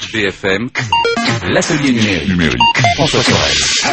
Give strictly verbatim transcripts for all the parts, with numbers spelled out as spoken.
B F M, l'atelier numérique. numérique. François Sorel.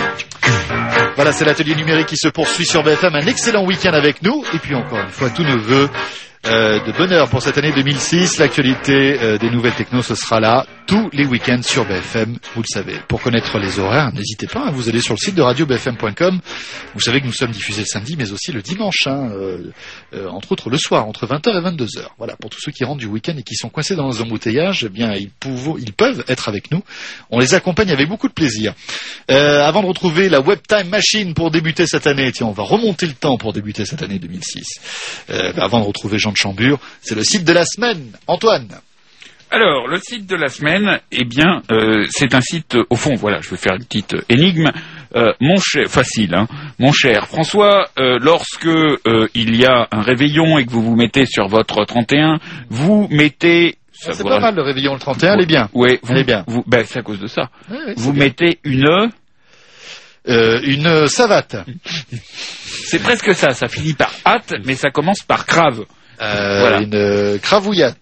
Voilà, c'est l'atelier numérique qui se poursuit sur B F M. Un excellent week-end avec nous. Et puis encore une fois, tous nos vœux euh, de bonheur pour cette année deux mille six. L'actualité euh, des nouvelles techno, ce sera là tous les week-ends sur B F M. Vous le savez. Pour connaître les horaires, n'hésitez pas. Hein, vous allez sur le site de radio b f m point com. Vous savez que nous sommes diffusés le samedi, mais aussi le dimanche. Hein, euh, euh, entre autres le soir, entre vingt heures et vingt-deux heures. Voilà, pour tous ceux qui rentrent du week-end et qui sont coincés dans les embouteillages, eh bien, ils, pouvo, ils peuvent être avec nous. On les accompagne avec beaucoup de plaisir. Euh, avant de retrouver la Web Time Machine pour débuter cette année, tiens, on va remonter le temps pour débuter cette année deux mille six. Euh, avant de retrouver Jean de Chambure, c'est le site de la semaine. Antoine. Alors, le site de la semaine, eh bien, euh, c'est un site, euh, au fond, voilà, je vais faire une petite euh, énigme. Euh, mon cher, facile, hein, mon cher François, euh, lorsque euh, il y a un réveillon et que vous vous mettez sur votre trente et un, vous mettez... Ça c'est pas mal, le réveillon le trente et un, elle est bien. Oui, vous, elle est bien. Vous, ben, c'est à cause de ça. Oui, oui, vous bien. mettez une... Euh, une savate. C'est presque ça, ça finit par hâte, mais ça commence par crave. Euh, voilà. Une euh, cravouillate.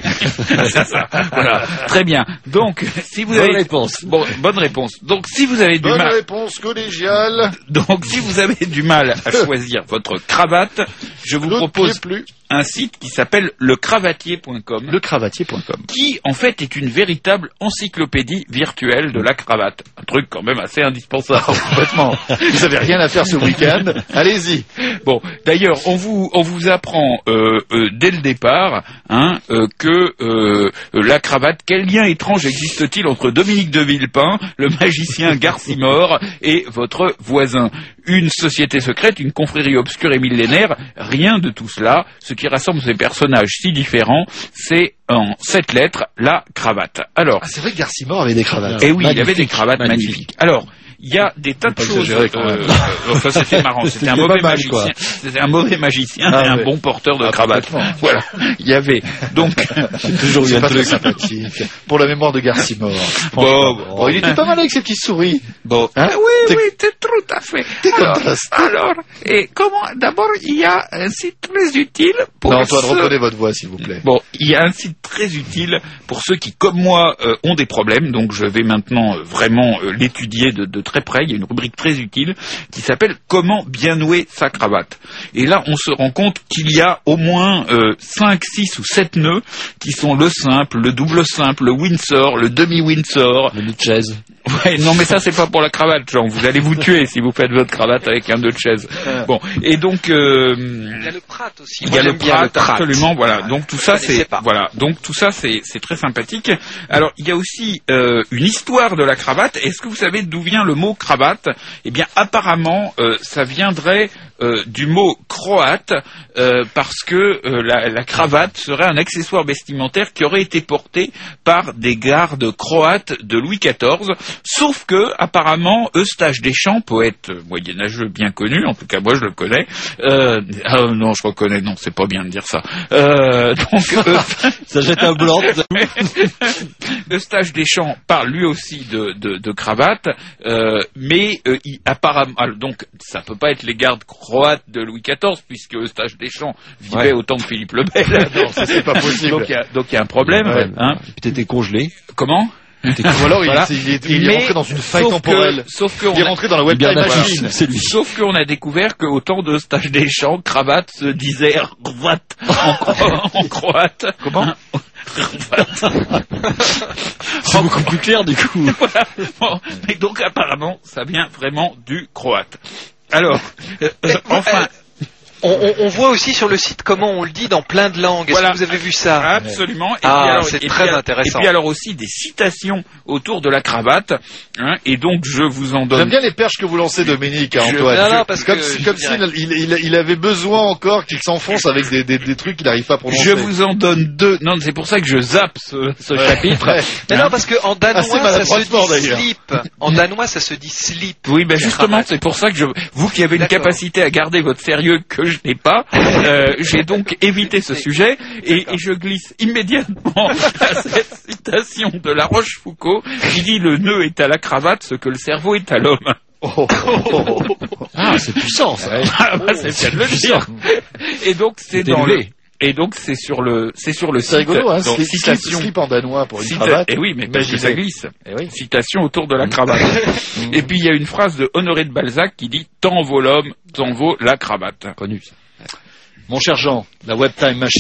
C'est ça. Voilà. Très bien. Donc, si vous bonne avez... réponse. Bon, bonne réponse. Donc, si vous avez du bonne mal... Bonne réponse collégiale. Donc, si vous avez du mal à choisir votre cravate, je vous L'autre propose plus. un site qui s'appelle le cravatier point com. Le cravatier point com. Qui, en fait, est une véritable encyclopédie virtuelle de la cravate. Un truc quand même assez indispensable. Complètement. Vous avez rien à faire ce week-end. Allez-y. Bon, d'ailleurs, on vous, on vous apprend euh, euh, dès le départ hein, euh, que euh, la cravate, quel lien étrange existe-t-il entre Dominique de Villepin, le magicien Garcimore et votre voisin? Une société secrète, une confrérie obscure et millénaire, rien de tout cela. Ce qui rassemble ces personnages si différents, c'est en sept lettres, la cravate. Alors, ah, c'est vrai que Garcimore avait des cravates. Eh oui, magnifique, il avait des cravates magnifique. magnifiques. Alors, il y a des tas de choses. Euh, euh, enfin, c'était marrant. C'était un mauvais magicien. Mal, c'était un mauvais magicien ah, et un ouais. bon porteur de ah, cravate. Voilà. Il y avait donc. C'est toujours bien très sympathique. Pour la mémoire de Garcimore. Bon, bon, bon, il était pas mal avec ses petites souris. Bon. Hein oui, t'es... oui, c'est tout à fait. Alors, alors, et comment d'abord, il y a un site très utile pour. Non, Antoine, ceux... reprenez votre voix, s'il vous plaît. Bon, il y a un site très utile pour ceux qui, comme moi, euh, ont des problèmes. Donc, je vais maintenant euh, vraiment euh, l'étudier de, de très près. Il y a une rubrique très utile qui s'appelle « Comment bien nouer sa cravate ». Et là, on se rend compte qu'il y a au moins euh, cinq, six ou sept nœuds qui sont le simple, le double simple, le Windsor, le demi-Windsor. Le nœud de chaise. Ouais, non mais ça c'est pas pour la cravate, Jean. Vous allez vous tuer si vous faites votre cravate avec un nœud de chaise. Bon, et donc euh, il y a le Pratt aussi. Il y a le Pratt, absolument. Voilà. Ouais, donc tout ça c'est pas. voilà. Donc tout ça c'est c'est très sympathique. Alors il y a aussi euh, une histoire de la cravate. Est-ce que vous savez d'où vient le mot cravate? Eh bien apparemment euh, ça viendrait euh, du mot croate euh, parce que euh, la, la cravate serait un accessoire vestimentaire qui aurait été porté par des gardes croates de Louis quatorze. Sauf que, apparemment, Eustache Deschamps, poète moyenâgeux bien connu, en tout cas moi je le connais, euh, ah non je reconnais, non c'est pas bien de dire ça, euh, donc euh, ça jette un blanc. Mais, Eustache Deschamps parle lui aussi de, de, de cravate, euh, mais euh, il, apparemment, alors, donc ça peut pas être les gardes croates de Louis quatorze puisque Eustache Deschamps vivait ouais. au temps de Philippe le Bel. Non, ça c'est pas possible. Donc il y a, donc il y a un problème. Ouais, hein. Et puis t'étais congelé. Comment? Ou alors voilà. il, il, il est rentré dans une faille sauf temporelle. Que, sauf que il est rentré dans la Web Time Machine. C'est lui. Sauf qu'on a découvert qu'au temps de Eustache Deschamps, cravate se disait cravate en, cro- en croate. Comment? C'est beaucoup plus clair du coup. Voilà. Bon. Et donc apparemment, ça vient vraiment du croate. Alors, euh, euh, enfin. On, on, on voit aussi sur le site comment on le dit dans plein de langues. Est-ce voilà. que vous avez vu ça? Absolument. Et ah, puis alors, c'est et très puis, intéressant. Et puis alors aussi des citations autour de la cravate. Hein, et donc je vous en donne. J'aime bien les perches que vous lancez, Dominique, hein, Antoine. Non, non, parce comme que si, comme s'il il, il, il avait besoin encore qu'il s'enfonce avec des, des, des trucs qu'il n'arrive pas à prononcer. Je vous en donne deux. Non, c'est pour ça que je zappe ce, ce ouais. chapitre. Ouais. Mais hein? Non, parce que en danois ça se dit d'ailleurs. slip. En danois ça se dit slip. Oui, ben justement, c'est pour ça que je, vous qui avez une D'accord. capacité à garder votre sérieux que je n'ai pas, euh, j'ai donc évité ce sujet et, et je glisse immédiatement à cette citation de La Rochefoucauld qui dit le nœud est à la cravate ce que le cerveau est à l'homme. Oh, oh, oh, oh. Ah, c'est puissant ça. Ah, bah, c'est bien de le dire. Et donc c'est c'est dans élevé. le Et donc c'est sur le c'est sur le C'est site. rigolo, hein, Donc, slip, slip, citation. slip en danois pour une Cita- cravate. Eh oui, mais parce que Imaginez. ça glisse. Eh oui. Citation autour de la cravate. Et puis il y a une phrase de Honoré de Balzac qui dit « Tant vaut l'homme, tant vaut la cravate ». Connu, ça. Mon cher Jean, la Web Time Machine.